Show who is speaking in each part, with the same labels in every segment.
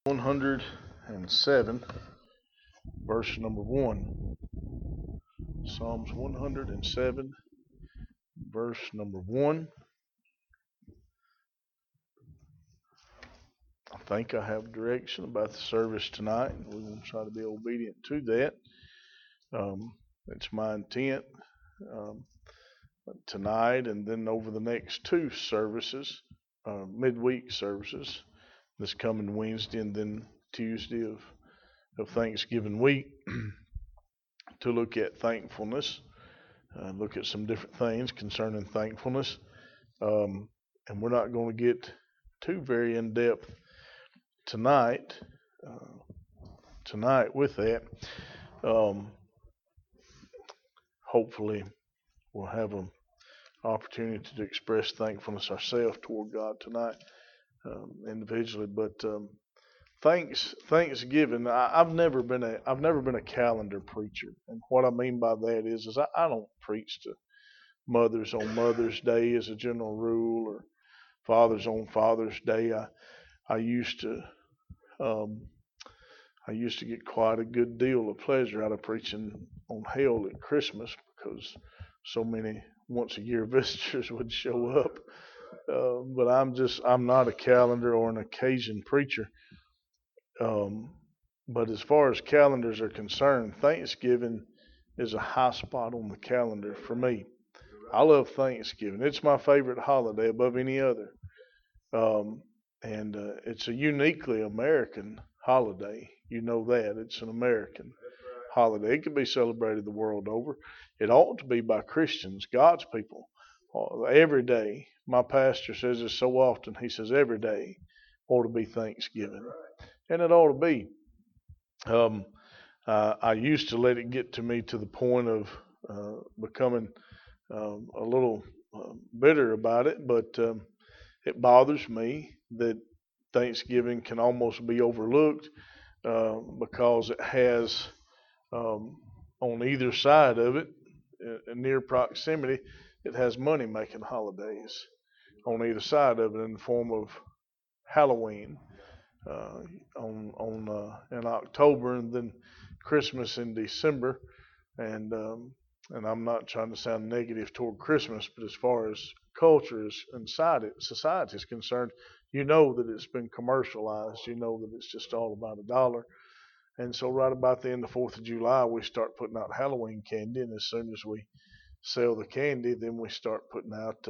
Speaker 1: 107, verse number 1. Psalms 107, verse number 1. I think I have direction about the service tonight, and we're going to try to be obedient to that. It's my intent um, tonight and then over the next two services, midweek services, this coming Wednesday and then Tuesday of Thanksgiving week, to look at thankfulness, look at some different things concerning thankfulness. And we're not going to get too very in depth tonight. Tonight with that. Hopefully, we'll have an opportunity to express thankfulness ourselves toward God tonight, individually. But Thanksgiving. I've never been a calendar preacher, and what I mean by that is I don't preach to mothers on Mother's Day as a general rule, or fathers on Father's Day. I used to get quite a good deal of pleasure out of preaching on hell at Christmas, because so many once a year visitors would show up. But I'm not a calendar or an occasion preacher. But as far as calendars are concerned, Thanksgiving is a high spot on the calendar for me. I love Thanksgiving. It's my favorite holiday above any other. And it's a uniquely American holiday. You know that. It's an American holiday. It can be celebrated the world over. It ought to be by Christians, God's people, every day. My pastor says this so often. He says every day ought to be Thanksgiving. And it ought to be. I used to let it get to me to the point of becoming a little bitter about it, but it bothers me that Thanksgiving can almost be overlooked because it has on either side of it, in near proximity, it has money-making holidays on either side of it in the form of Halloween in October, and then Christmas in December. And I'm not trying to sound negative toward Christmas, but as far as culture and society is concerned, you know that it's been commercialized. You know that it's just all about a dollar. And so right about the end of 4th of July, we start putting out Halloween candy, and as soon as we sell the candy, then we start putting out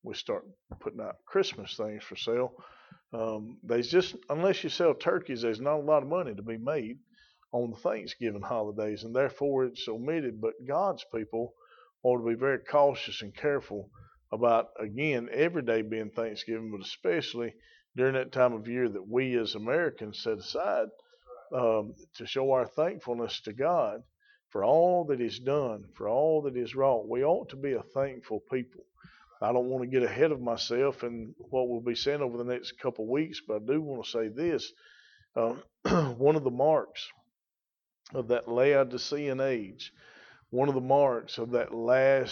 Speaker 1: Christmas things for sale. There's just, unless you sell turkeys, there's not a lot of money to be made on the Thanksgiving holidays, and therefore it's omitted. But God's people ought to be very cautious and careful about, again, every day being Thanksgiving, but especially during that time of year that we as Americans set aside to show our thankfulness to God for all that He's done, for all that He's wrought. We ought to be a thankful people. I don't want to get ahead of myself and what we'll be saying over the next couple of weeks, but I do want to say this. One of the marks of that Laodicean age, one of the marks of that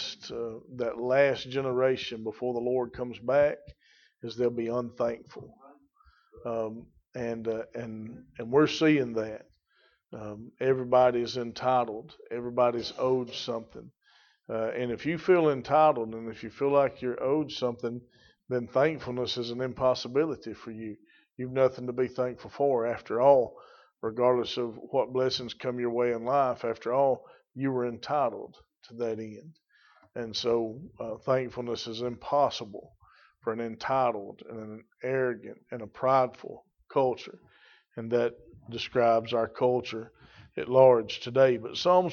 Speaker 1: last generation before the Lord comes back, is they'll be unthankful. And we're seeing that. Everybody's entitled. Everybody's owed something. And if you feel entitled and if you feel like you're owed something, then thankfulness is an impossibility for you. You've nothing to be thankful for. After all, regardless of what blessings come your way in life, after all, you were entitled to that end. And so thankfulness is impossible for an entitled and an arrogant and a prideful culture. And that describes our culture at large today. But Psalms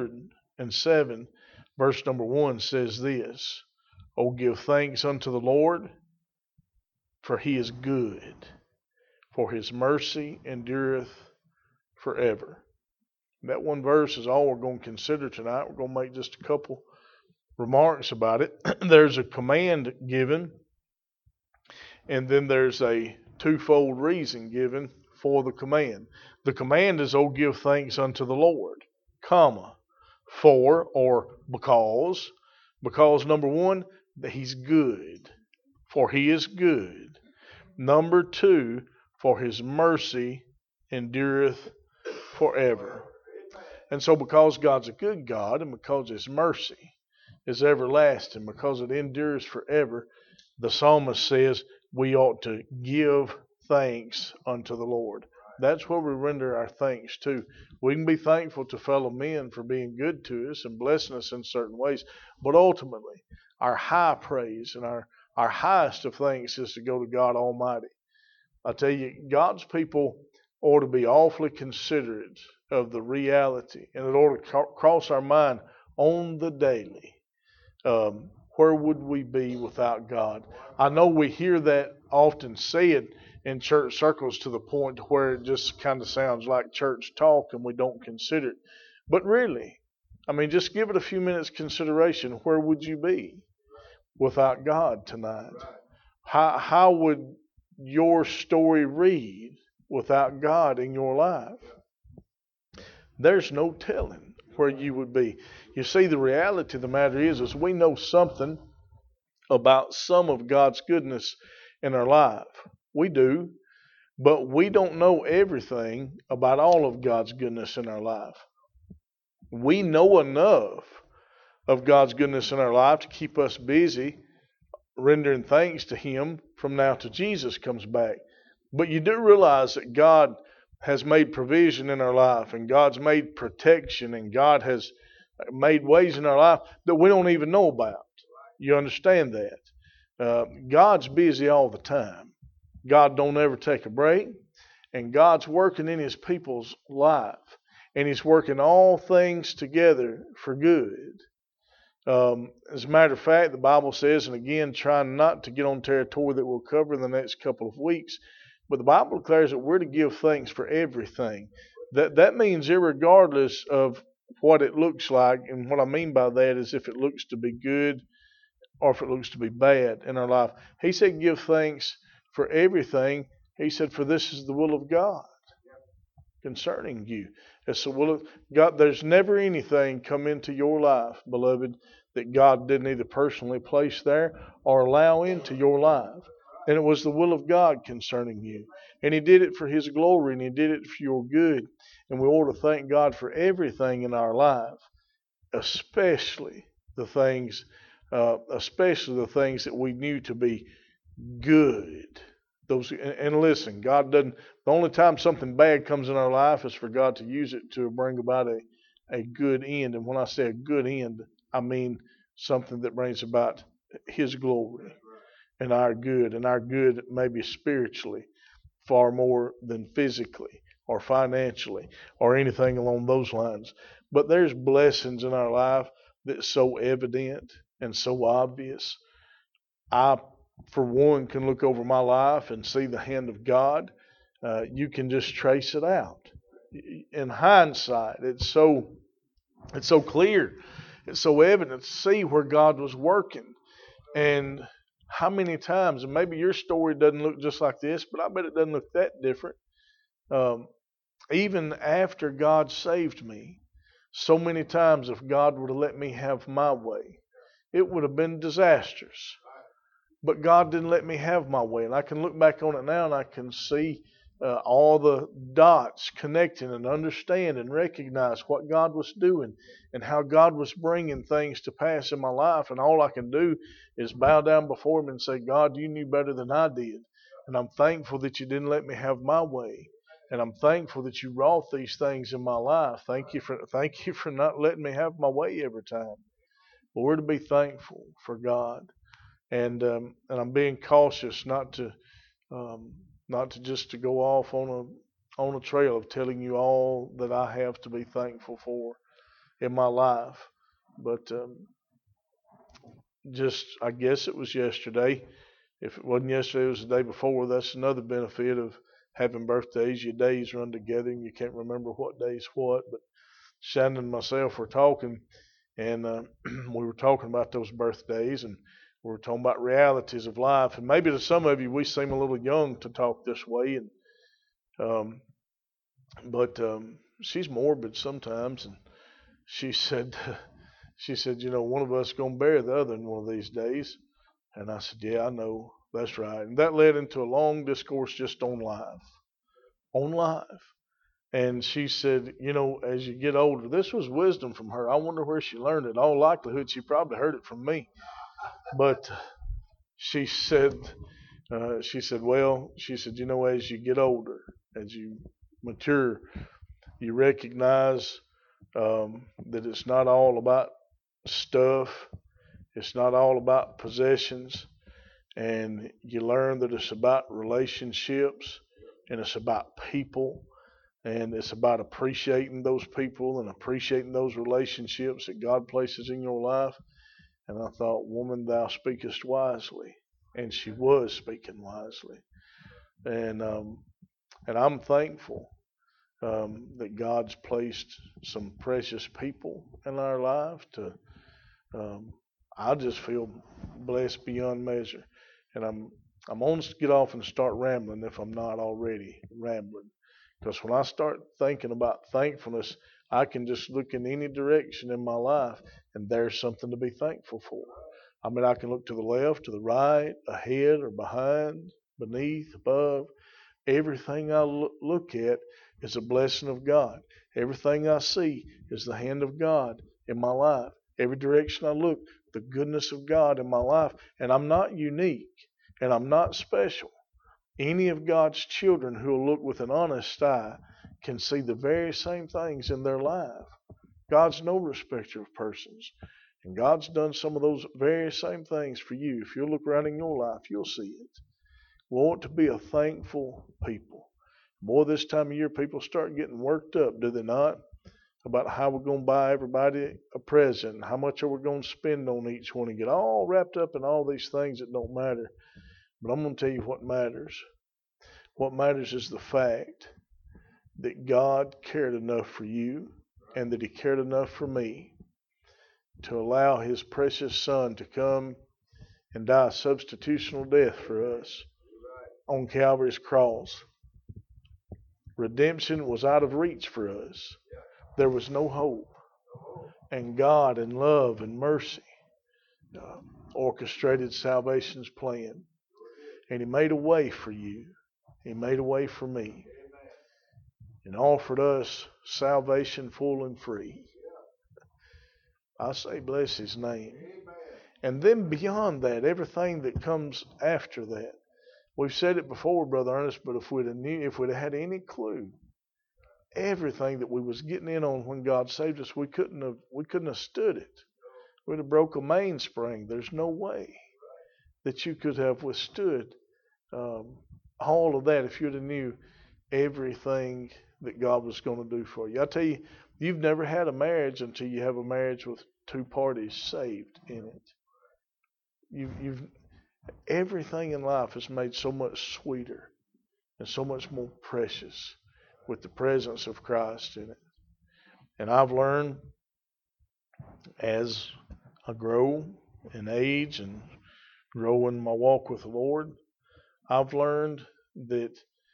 Speaker 1: 107, verse number 1 says this: "O give thanks unto the Lord, for He is good, for His mercy endureth forever." And that one verse is all we're going to consider tonight. We're going to make just a couple remarks about it. There's a command given, and then there's a twofold reason given for the command. The command is, "O give thanks unto the Lord," comma, for or because. Because, number one, that He's good, for He is good. Number two, for His mercy endureth forever. And so because God's a good God, and because His mercy is everlasting, because it endures forever, the psalmist says we ought to give thanks unto the Lord. That's where we render our thanks to. We can be thankful to fellow men for being good to us and blessing us in certain ways, but ultimately, our high praise and our highest of thanks is to go to God Almighty. I tell you, God's people ought to be awfully considerate of the reality, and it ought to cross our mind on the daily. Where would we be without God? I know we hear that often said in church circles to the point where it just kind of sounds like church talk and we don't consider it. But really, I mean, just give it a few minutes consideration. Where would you be without God tonight? How would your story read without God in your life? There's no telling where you would be. You see, the reality of the matter is we know something about some of God's goodness in our life. We do, but we don't know everything about all of God's goodness in our life. We know enough of God's goodness in our life to keep us busy rendering thanks to Him from now till Jesus comes back. But you do realize that God has made provision in our life, and God's made protection, and God has made ways in our life that we don't even know about. You understand that? God's busy all the time. God don't ever take a break, and God's working in His people's life, and He's working all things together for good. As a matter of fact, the Bible says, and again, trying not to get on territory that we'll cover in the next couple of weeks, but the Bible declares that we're to give thanks for everything. That means irregardless of what it looks like, and what I mean by that is if it looks to be good or if it looks to be bad in our life. He said give thanks for everything. He said, for this is the will of God concerning you. It's the will of God. There's never anything come into your life, beloved, that God didn't either personally place there or allow into your life. And it was the will of God concerning you. And He did it for His glory, and He did it for your good. And we ought to thank God for everything in our life, especially the things that we knew to be good. And listen, God doesn't. The only time something bad comes in our life is for God to use it to bring about a good end. And when I say a good end, I mean something that brings about His glory and our good maybe spiritually far more than physically or financially or anything along those lines. But there's blessings in our life that's so evident and so obvious. I, for one, can look over my life and see the hand of God. You can just trace it out. In hindsight, it's so clear. It's so evident to see where God was working. And how many times, and maybe your story doesn't look just like this, but I bet it doesn't look that different. Even after God saved me, so many times if God would have let me have my way, it would have been disastrous. But God didn't let me have my way. And I can look back on it now and I can see all the dots connecting and understand and recognize what God was doing and how God was bringing things to pass in my life. And all I can do is bow down before Him and say, God, you knew better than I did. And I'm thankful that you didn't let me have my way. And I'm thankful that you wrought these things in my life. Thank you for not letting me have my way every time. But we're to be thankful for God. And I'm being cautious not to just to go off on a trail of telling you all that I have to be thankful for in my life. But I guess it was yesterday. If it wasn't yesterday, it was the day before. That's another benefit of having birthdays. Your days run together and you can't remember what day's what. But Shannon and myself were talking, and we were talking about those birthdays, and we were talking about realities of life. And maybe to some of you, we seem a little young to talk this way. But she's morbid sometimes. And she said, one of us is going to bury the other in one of these days. And I said, yeah, I know. That's right. And that led into a long discourse just on life. On life. And she said, as you get older, this was wisdom from her. I wonder where she learned it. In all likelihood, she probably heard it from me. But she said, as you get older, as you mature, you recognize that it's not all about stuff. It's not all about possessions. And you learn that it's about relationships and it's about people. And it's about appreciating those people and appreciating those relationships that God places in your life. And I thought, woman, thou speakest wisely. And she was speaking wisely. And I'm thankful that God's placed some precious people in our life. I just feel blessed beyond measure. And I'm going to get off and start rambling if I'm not already rambling. Because when I start thinking about thankfulness, I can just look in any direction in my life and there's something to be thankful for. I mean, I can look to the left, to the right, ahead or behind, beneath, above. Everything I look at is a blessing of God. Everything I see is the hand of God in my life. Every direction I look, the goodness of God in my life. And I'm not unique and I'm not special. Any of God's children who will look with an honest eye can see the very same things in their life. God's no respecter of persons. And God's done some of those very same things for you. If you'll look around in your life, you'll see it. We want to be a thankful people. More this time of year, people start getting worked up, do they not? About how we're going to buy everybody a present, how much are we going to spend on each one, and get all wrapped up in all these things that don't matter. But I'm going to tell you what matters. What matters is the fact that God cared enough for you and that He cared enough for me to allow His precious Son to come and die a substitutional death for us on Calvary's cross. Redemption was out of reach for us. There was no hope. And God in love and mercy orchestrated salvation's plan. And He made a way for you. He made a way for me. And offered us salvation full and free. I say bless His name. And then beyond that, everything that comes after that. We've said it before, Brother Ernest, but if we'd have had any clue, everything that we was getting in on when God saved us, we couldn't have stood it. We'd have broke a mainspring. There's no way that you could have withstood all of that if you'd have knew everything that God was going to do for you. I tell you, you've never had a marriage until you have a marriage with two parties saved in it. Everything in life is made so much sweeter and so much more precious with the presence of Christ in it. And I've learned as I grow in age and grow in my walk with the Lord, I've learned that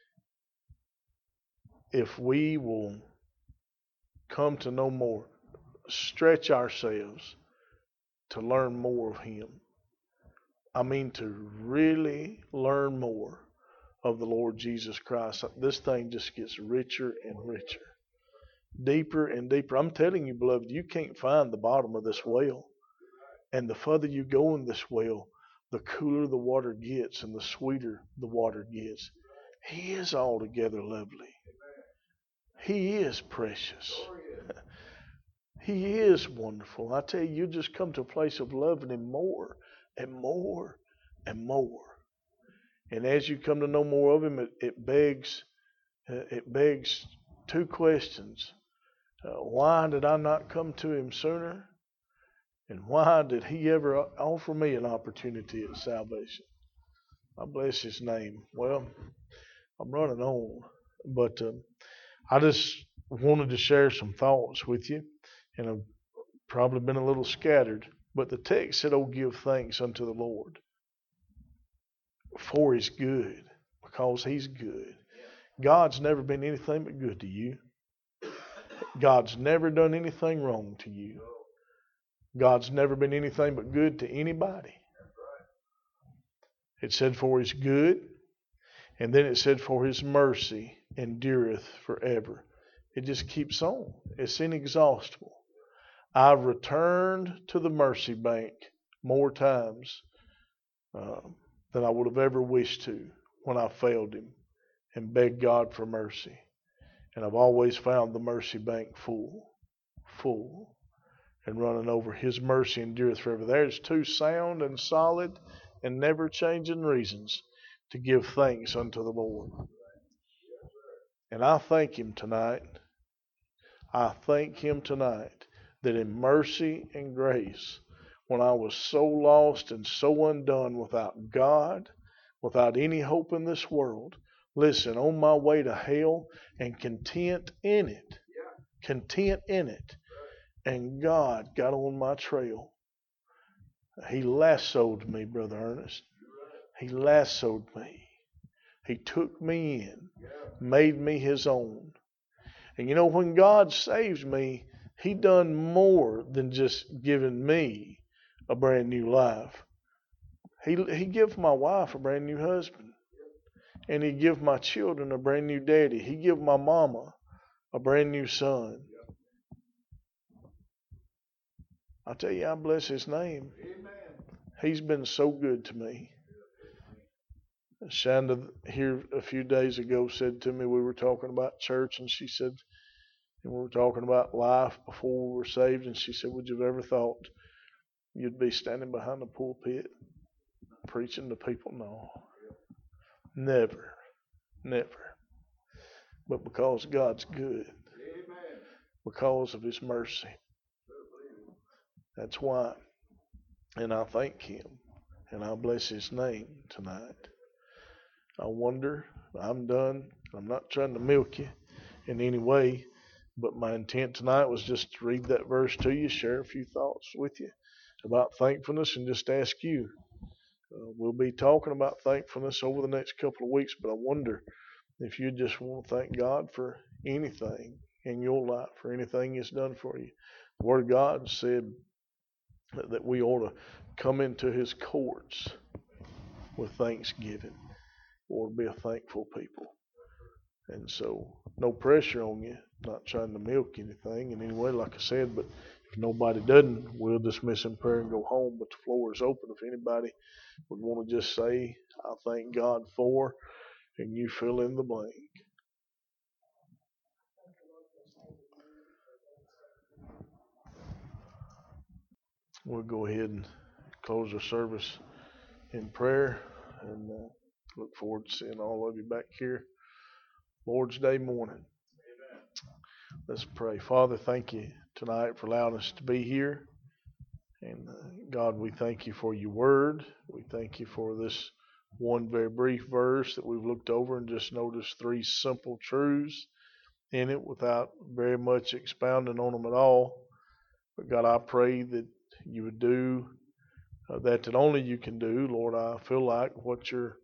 Speaker 1: if we will come to know more, stretch ourselves to learn more of Him. I mean, to really learn more of the Lord Jesus Christ. This thing just gets richer and richer, deeper and deeper. I'm telling you, beloved, you can't find the bottom of this well. And the further you go in this well, the cooler the water gets and the sweeter the water gets. He is altogether lovely. He is precious. He is wonderful. I tell you, you just come to a place of loving Him more and more and more. And as you come to know more of Him, it begs two questions. Why did I not come to Him sooner? And why did He ever offer me an opportunity at salvation? I bless His name. Well, I'm running on, but I just wanted to share some thoughts with you, and I've probably been a little scattered. But the text said, "Oh, give thanks unto the Lord, for He's good," because He's good. God's never been anything but good to you. God's never done anything wrong to you. God's never been anything but good to anybody. It said, "For He's good," and then it said, "For His mercy endureth forever." It just keeps on. It's inexhaustible. I've returned to the mercy bank more times than I would have ever wished to when I failed Him and begged God for mercy. And I've always found the mercy bank full, and running over. His mercy endureth forever. There's two sound and solid and never changing reasons to give thanks unto the Lord. And I thank Him tonight. I thank Him tonight that in mercy and grace, when I was so lost and so undone without God, without any hope in this world, listen, on my way to hell and content in it, and God got on my trail. He lassoed me, Brother Ernest. He lassoed me. He took me in, made me His own. And you know, when God saves me, He done more than just giving me a brand new life. He give my wife a brand new husband. And He give my children a brand new daddy. He give my mama a brand new son. I tell you, I bless His name. He's been so good to me. Shanda here a few days ago said to me, we were talking about church, and she said, and we were talking about life before we were saved, and she said, would you have ever thought you'd be standing behind the pulpit preaching to people? No. Never. But because God's good, because of His mercy, that's why. And I thank Him, and I bless His name tonight. I wonder, I'm done. I'm not trying to milk you in any way, but my intent tonight was just to read that verse to you, share a few thoughts with you about thankfulness, and just ask you. We'll be talking about thankfulness over the next couple of weeks, but I wonder if you just want to thank God for anything in your life, for anything He's done for you. The Word of God said that we ought to come into His courts with thanksgiving, or be a thankful people. And so, no pressure on you, not trying to milk anything in any way, like I said, but if nobody doesn't, we'll dismiss in prayer and go home, but the floor is open. If anybody would want to just say, I thank God for, and you fill in the blank. We'll go ahead and close our service in prayer, and look forward to seeing all of you back here Lord's Day morning. Amen. Let's pray. Father, thank you tonight for allowing us to be here. And God, we thank you for your word. We thank you for this one very brief verse that we've looked over and just noticed three simple truths in it without very much expounding on them at all. But God, I pray that you would do that only you can do. Lord, I feel like what your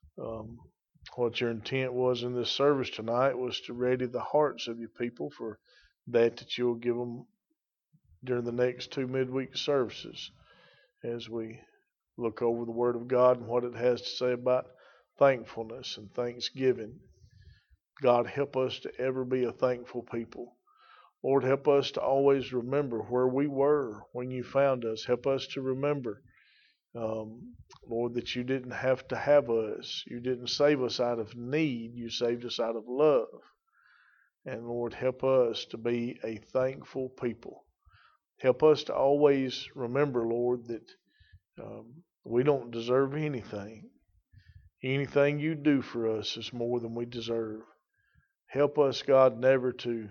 Speaker 1: intent was in this service tonight was to ready the hearts of your people for that you'll give them during the next two midweek services as we look over the Word of God and what it has to say about thankfulness and thanksgiving. God, help us to ever be a thankful people. Lord, help us to always remember where we were when you found us. Help us to remember, Lord, that you didn't have to have us. You didn't save us out of need. You saved us out of love. And Lord, help us to be a thankful people. Help us to always remember, Lord, that we don't deserve anything. Anything you do for us is more than we deserve. Help us, God, never to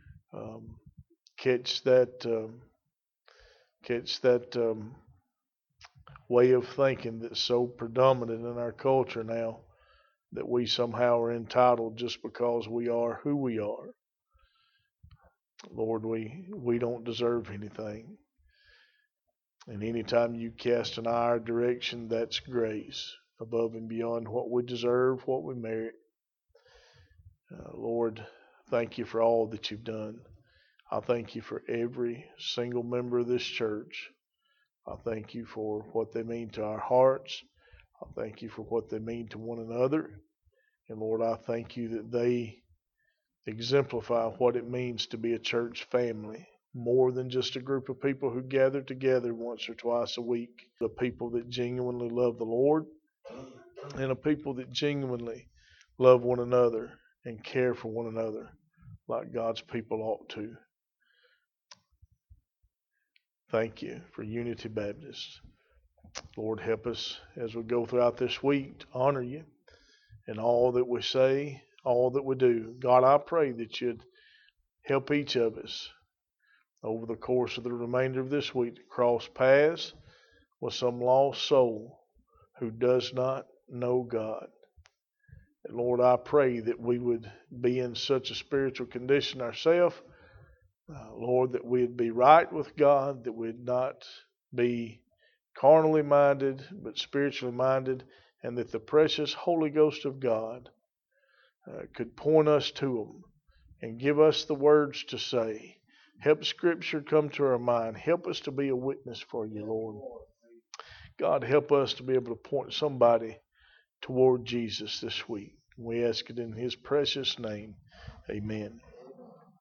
Speaker 1: catch that way of thinking that's so predominant in our culture now, that we somehow are entitled just because we are who we are. Lord, we don't deserve anything. And anytime you cast in our direction, that's grace above and beyond what we deserve, what we merit. Lord, thank you for all that you've done. I thank you for every single member of this church. I thank you for what they mean to our hearts. I thank you for what they mean to one another. And Lord, I thank you that they exemplify what it means to be a church family. More than just a group of people who gather together once or twice a week. The people that genuinely love the Lord and a people that genuinely love one another and care for one another like God's people ought to. Thank you for Unity Baptist. Lord, help us as we go throughout this week to honor you in all that we say, all that we do. God, I pray that you'd help each of us over the course of the remainder of this week to cross paths with some lost soul who does not know God. And Lord, I pray that we would be in such a spiritual condition ourselves, Lord, that we'd be right with God, that we'd not be carnally minded, but spiritually minded, and that the precious Holy Ghost of God could point us to Him and give us the words to say. Help Scripture come to our mind. Help us to be a witness for you, Lord. God, help us to be able to point somebody toward Jesus this week. We ask it in His precious name. Amen.